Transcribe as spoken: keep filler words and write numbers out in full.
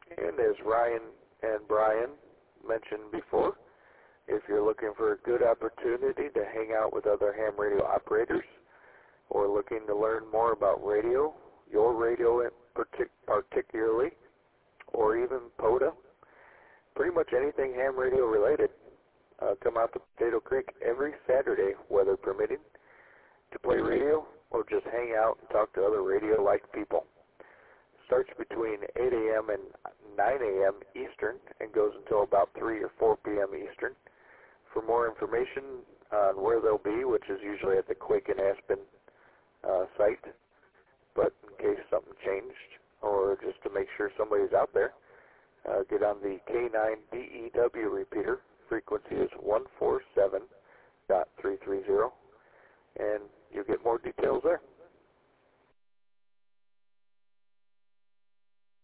And as Ryan and Brian mentioned before, if you're looking for a good opportunity to hang out with other ham radio operators or looking to learn more about radio, your radio in partic particularly, or even POTA, pretty much anything ham radio related, uh, come out to Potato Creek every Saturday, weather permitting, to play radio or just hang out and talk to other radio-like people. Starts between eight A M and nine A M Eastern and goes until about three or four P M Eastern. For more information on where they'll be, which is usually at the Quake and Aspen uh, site, but in case something changed or just to make sure somebody's out there, uh, get on the K nine D E W repeater. Frequency is one four seven point three three zero, and you'll get more details there.